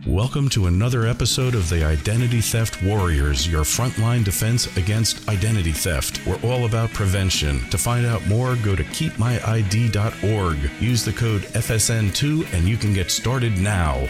Welcome to another episode of the Identity Theft Warriors, your frontline defense against identity theft. We're all about prevention. To find out more, go to keepmyid.org. Use the code FSN2 and you can get started now.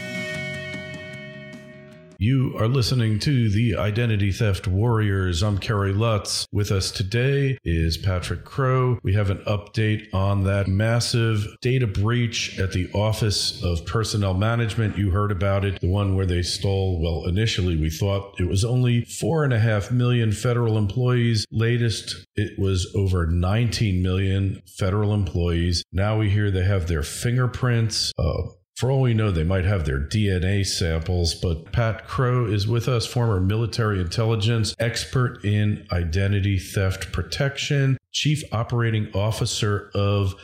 You are listening to the Identity Theft Warriors. I'm Kerry Lutz. With us today is Patrick Crow. We have an update on that massive data breach at the Office of Personnel Management. You heard about it, the one where they stole, well, initially we thought it was only 4.5 million federal employees. Latest, it was over 19 million federal employees. Now we hear they have their fingerprints. For all we know, they might have their DNA samples, but Pat Crow is with us, former military intelligence expert in identity theft protection, chief operating officer of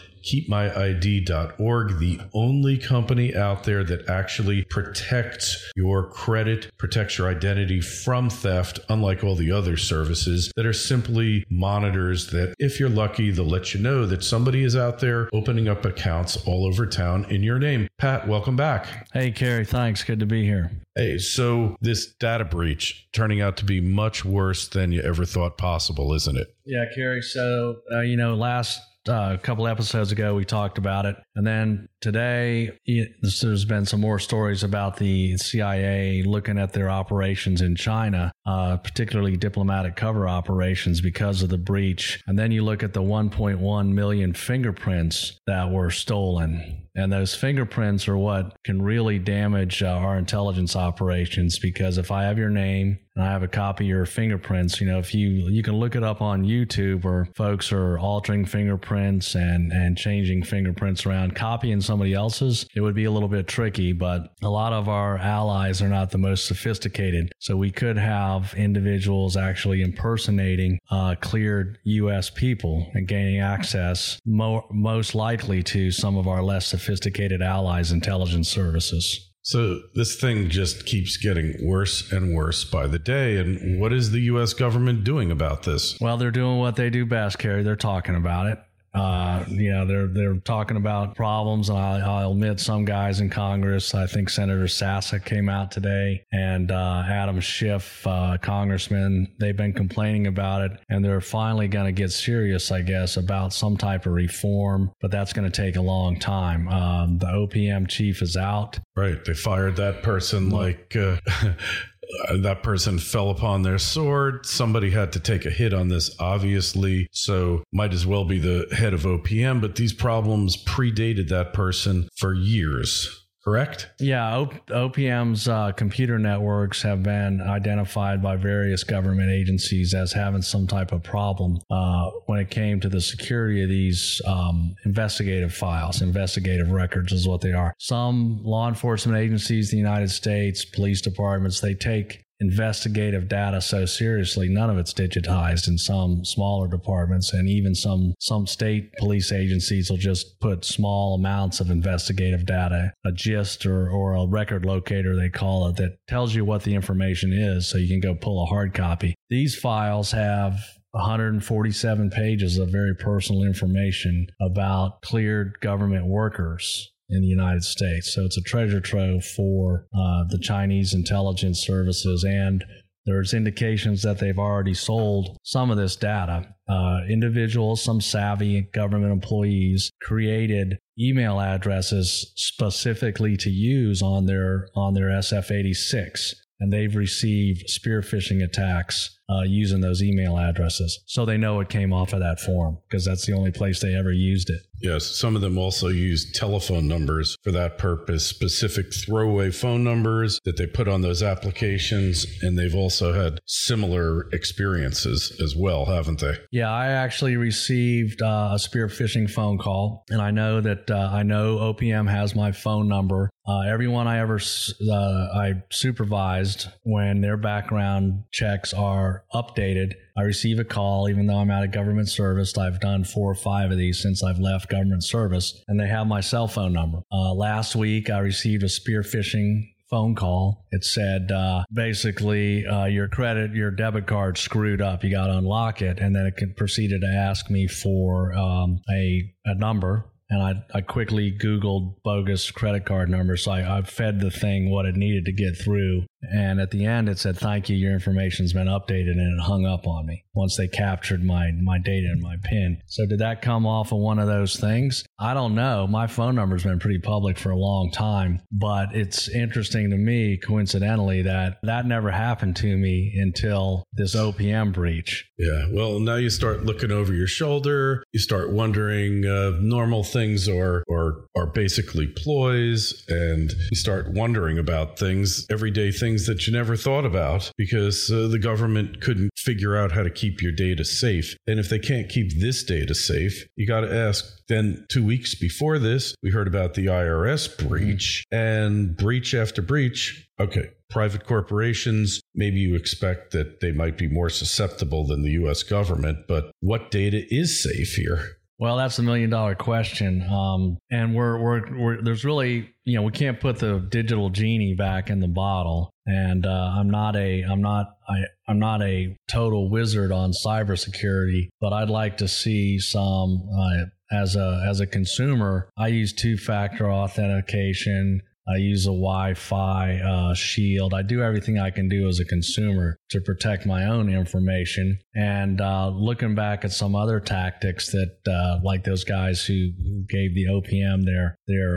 keepmyid.org, the only company out there that actually protects your credit, protects your identity from theft, unlike all the other services that are simply monitors that, if you're lucky, they'll let you know that somebody is out there opening up accounts all over town in your name. Pat, welcome back. Hey, Kerry, thanks. Good to be here. Hey, so this data breach turning out to be much worse than you ever thought possible, isn't it? Yeah, Kerry. So, last couple episodes ago, we talked about it. And then today, there's been some more stories about the CIA looking at their operations in China, particularly diplomatic cover operations because of the breach. And then you look at the 1.1 million fingerprints that were stolen. And those fingerprints are what can really damage our intelligence operations, because if I have your name and I have a copy of your fingerprints, if you can look it up on YouTube where folks are altering fingerprints and changing fingerprints around, copying somebody else's, it would be a little bit tricky, but a lot of our allies are not the most sophisticated. So we could have individuals actually impersonating cleared U.S. people and gaining access most likely to some of our less sophisticated allies' intelligence services. So this thing just keeps getting worse and worse by the day. And what is the U.S. government doing about this? Well, they're doing what they do best, Kerry. They're talking about it. They're talking about problems, and I'll admit some guys in Congress, I think Senator Sasek came out today, and Adam Schiff, congressman, they've been complaining about it, and they're finally going to get serious, I guess, about some type of reform, but that's going to take a long time. The OPM chief is out. Right. They fired that person that person fell upon their sword. Somebody had to take a hit on this, obviously, so might as well be the head of OPM, but these problems predated that person for years. Correct? Yeah, OPM's computer networks have been identified by various government agencies as having some type of problem when it came to the security of these investigative files. Investigative records is what they are. Some law enforcement agencies in the United States, police departments, they take investigative data so seriously, none of it's digitized in some smaller departments, and even some state police agencies will just put small amounts of investigative data, a gist or a record locator, they call it, that tells you what the information is so you can go pull a hard copy. These files have 147 pages of very personal information about cleared government workers in the United States. So it's a treasure trove for the Chinese intelligence services, and there's indications that they've already sold some of this data. Individuals, some savvy government employees, created email addresses specifically to use on their SF-86, and they've received spear phishing attacks using those email addresses. So they know it came off of that form because that's the only place they ever used it. Yes, some of them also use telephone numbers for that purpose, specific throwaway phone numbers that they put on those applications, and they've also had similar experiences as well, haven't they? Yeah, I actually received a spear phishing phone call, and I know that OPM has my phone number. Everyone I supervised, when their background checks are updated, I receive a call, even though I'm out of government service. I've done 4 or 5 of these since I've left government service, and they have my cell phone number. Last week, I received a spear phishing phone call. It said, basically, your debit card screwed up. You got to unlock it. And then it proceeded to ask me for a number. and I quickly Googled bogus credit card numbers. So I fed the thing what it needed to get through. And at the end, it said, "Thank you, your information's been updated," and it hung up on me once they captured my data and my PIN. So did that come off of one of those things? I don't know. My phone number's been pretty public for a long time, but it's interesting to me, coincidentally, that never happened to me until this OPM breach. Yeah. Well, now you start looking over your shoulder. You start wondering normal things are basically ploys, and you start wondering about things, everyday things that you never thought about, because the government couldn't figure out how to keep your data safe. And if they can't keep this data safe, you got to ask. Then 2 weeks before this, we heard about the IRS breach, and breach after breach. Okay, private corporations, maybe you expect that they might be more susceptible than the U.S. government, but what data is safe here? Well, that's $1 million question. And we're there's really, we can't put the digital genie back in the bottle. And I'm not a total wizard on cybersecurity, but I'd like to see some, as a consumer, I use two-factor authentication. I use a Wi-Fi shield. I do everything I can do as a consumer to protect my own information. And looking back at some other tactics that, like those guys who gave the OPM their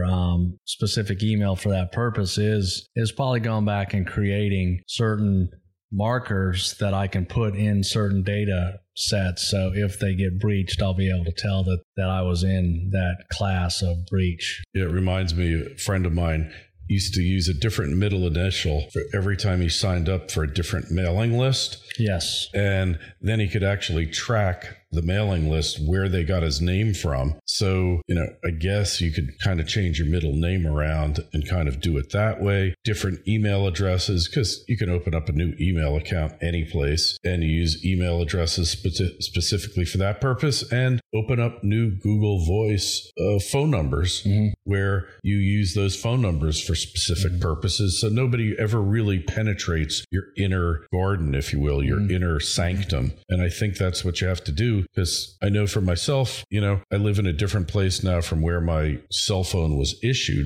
specific email for that purpose, is probably going back and creating certain markers that I can put in certain data sets. So if they get breached, I'll be able to tell that I was in that class of breach. Yeah, it reminds me, a friend of mine used to use a different middle initial for every time he signed up for a different mailing list. Yes. And then he could actually track the mailing list, where they got his name from. So, I guess you could kind of change your middle name around and kind of do it that way. Different email addresses, because you can open up a new email account any place, and you use email addresses specifically for that purpose, and open up new Google Voice phone numbers, where you use those phone numbers for specific purposes. So nobody ever really penetrates your inner garden, if you will, your inner sanctum. And I think that's what you have to do. Because I know for myself, I live in a different place now from where my cell phone was issued.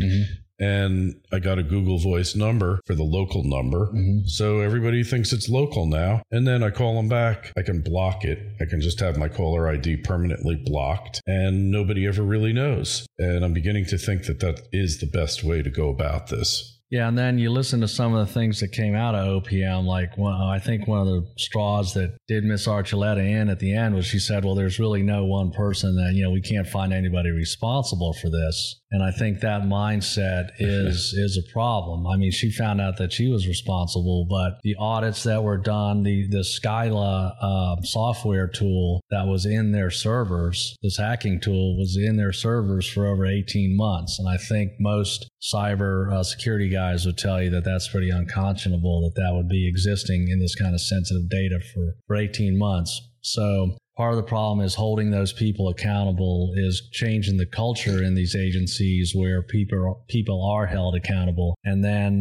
And I got a Google Voice number for the local number. So everybody thinks it's local now. And then I call them back. I can block it. I can just have my caller ID permanently blocked, and nobody ever really knows. And I'm beginning to think that is the best way to go about this. Yeah, and then you listen to some of the things that came out of OPM, like I think one of the straws that did Miss Archuleta in at the end was she said, well, there's really no one person that, we can't find anybody responsible for this. And I think that mindset is a problem. I mean, she found out that she was responsible, but the audits that were done, the Scylla software tool that was in their servers, this hacking tool was in their servers for over 18 months. And I think most cyber security guys would tell you that that's pretty unconscionable, that would be existing in this kind of sensitive data for 18 months. So part of the problem is holding those people accountable, is changing the culture in these agencies where people are held accountable. And then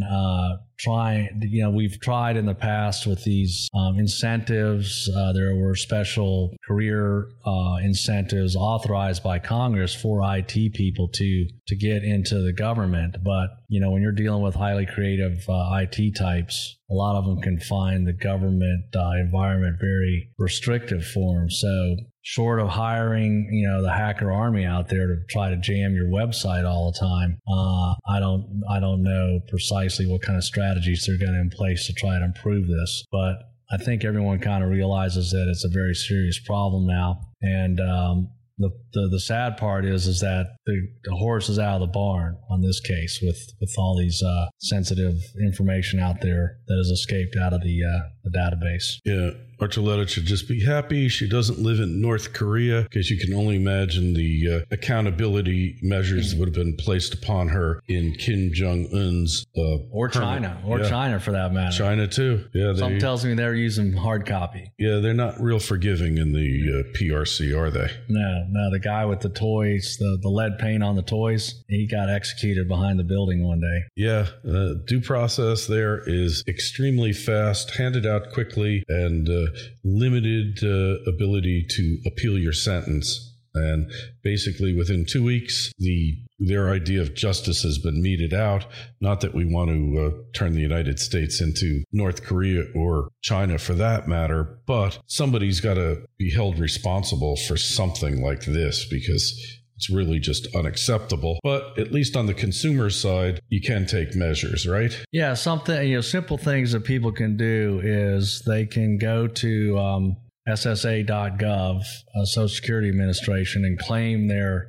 we've tried in the past with these incentives. There were special career incentives authorized by Congress for IT people to get into the government. But, when you're dealing with highly creative IT types, a lot of them can find the government environment very restrictive for them. So short of hiring, the hacker army out there to try to jam your website all the time, I don't know precisely what kind of strategies they're going to in place to try to improve this. But I think everyone kind of realizes that it's a very serious problem now. And the sad part is that the horse is out of the barn on this case with all these sensitive information out there that has escaped out of the database. Yeah. Archuleta should just be happy she doesn't live in North Korea, because you can only imagine the accountability measures that would have been placed upon her in Kim Jong-un's or China, China for that matter. China too. Yeah, something tells me they're using hard copy. Yeah, they're not real forgiving in the PRC, are they? No. The guy with the toys, the lead paint on the toys, he got executed behind the building one day. Yeah, due process there is extremely fast, handed out quickly, and limited ability to appeal your sentence. And basically within 2 weeks, their idea of justice has been meted out. Not that we want to turn the United States into North Korea or China for that matter, but somebody's got to be held responsible for something like this because it's really just unacceptable. But at least on the consumer side, you can take measures, right? Yeah, simple things that people can do is they can go to SSA.gov, Social Security Administration, and claim their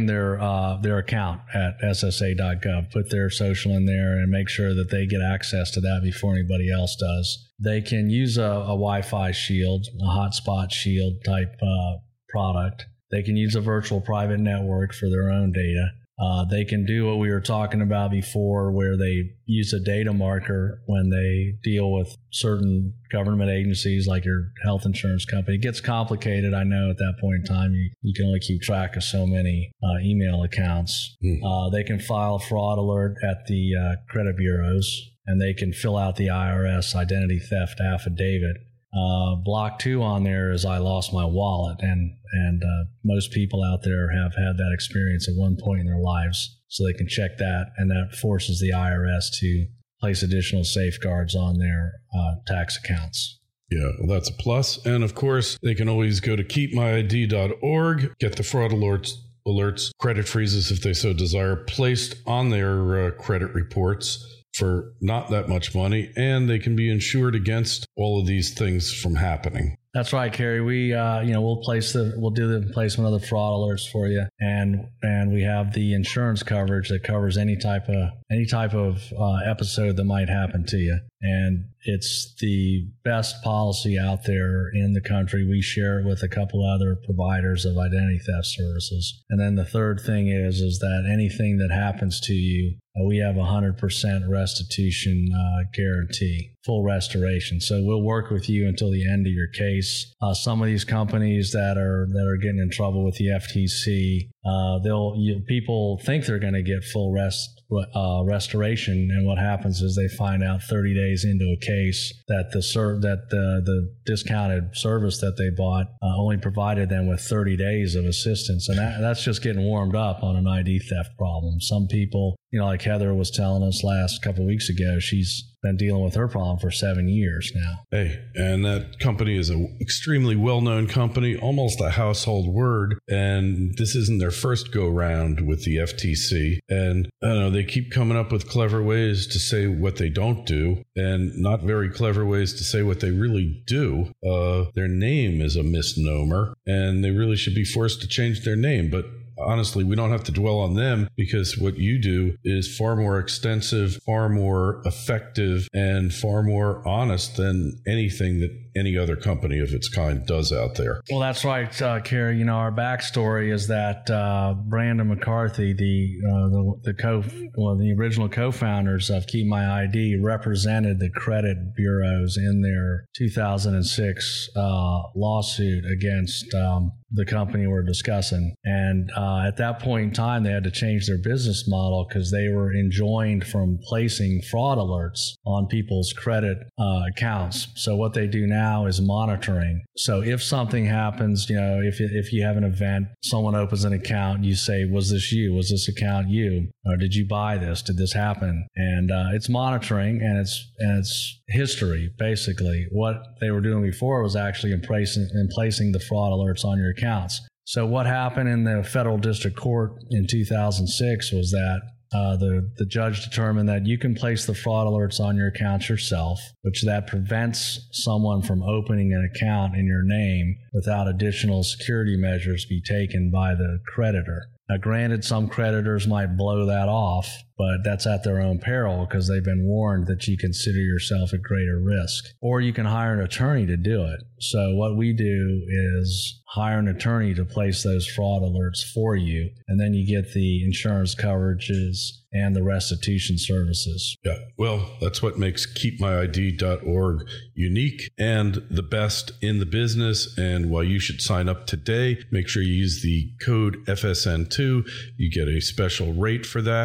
account at SSA.gov, put their social in there and make sure that they get access to that before anybody else does. They can use a Wi-Fi shield, a hotspot shield type product. They can use a virtual private network for their own data. They can do what we were talking about before, where they use a data marker when they deal with certain government agencies like your health insurance company. It gets complicated, I know, at that point in time. You can only keep track of so many email accounts. They can file a fraud alert at the credit bureaus, and they can fill out the IRS identity theft affidavit. Block 2 on there is I lost my wallet, and most people out there have had that experience at one point in their lives, so they can check that, and that forces the IRS to place additional safeguards on their tax accounts. Yeah, well, that's a plus. And of course, they can always go to keepmyid.org, get the fraud alerts, credit freezes if they so desire, placed on their credit reports for not that much money, and they can be insured against all of these things from happening. That's right, Kerry. We'll do the placement of the fraud alerts for you, and we have the insurance coverage that covers any type of episode that might happen to you. And it's the best policy out there in the country. We share it with a couple other providers of identity theft services. And then the third thing is that anything that happens to you, we have 100% restitution guarantee, full restoration. So we'll work with you until the end of your case. Some of these companies that are getting in trouble with the FTC, people think they're going to get full restoration, and what happens is they find out 30 days into a case that the discounted service that they bought only provided them with 30 days of assistance, and that's just getting warmed up on an ID theft problem. Some people, like Heather was telling us last couple of weeks ago, she's been dealing with her problem for 7 years now. Hey, and that company is an extremely well-known company, almost a household word, and this isn't their first go-round with the FTC. And I don't know, they keep coming up with clever ways to say what they don't do, and not very clever ways to say what they really do. Their name is a misnomer, and they really should be forced to change their name, but honestly, we don't have to dwell on them because what you do is far more extensive, far more effective, and far more honest than anything that any other company of its kind does out there. Well, that's right, Kerry. Our backstory is that Brandon McCarthy, the original co-founders of Keep My ID, represented the credit bureaus in their 2006 lawsuit against the company we're discussing. And at that point in time, they had to change their business model because they were enjoined from placing fraud alerts on people's credit accounts. So what they do now is monitoring. So if something happens, if you have an event, someone opens an account, you say, was this you? Was this account you? Or did you buy this? Did this happen? And it's monitoring, and it's history, basically. What they were doing before was actually in placing the fraud alerts on your accounts. So what happened in the federal district court in 2006 was that the judge determined that you can place the fraud alerts on your accounts yourself, which that prevents someone from opening an account in your name without additional security measures be taken by the creditor. Now, granted, some creditors might blow that off, but that's at their own peril because they've been warned that you consider yourself at greater risk. Or you can hire an attorney to do it. So what we do is hire an attorney to place those fraud alerts for you, and then you get the insurance coverages and the restitution services. Yeah, well, that's what makes keepmyid.org unique and the best in the business, and why you should sign up today. Make sure you use the code FSN2. You get a special rate for that.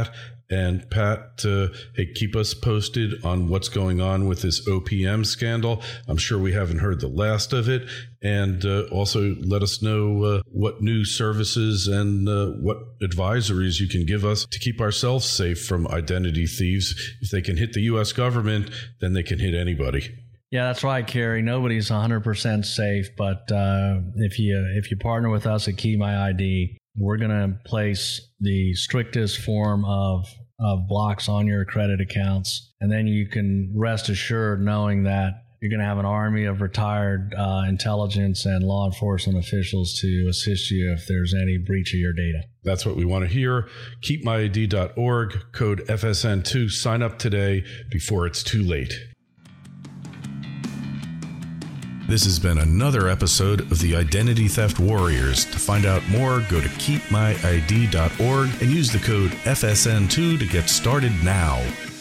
And Pat, hey, keep us posted on what's going on with this OPM scandal. I'm sure we haven't heard the last of it. And also let us know what new services and what advisories you can give us to keep ourselves safe from identity thieves. If they can hit the U.S. government, then they can hit anybody. Yeah, that's right, Kerry. Nobody's 100% safe, but if you partner with us at Keep My ID, we're going to place the strictest form of blocks on your credit accounts, and then you can rest assured knowing that you're going to have an army of retired intelligence and law enforcement officials to assist you if there's any breach of your data. That's what we want to hear. KeepMyID.org, code FSN2. Sign up today before it's too late. This has been another episode of the Identity Theft Warriors. To find out more, go to keepmyid.org and use the code FSN2 to get started now.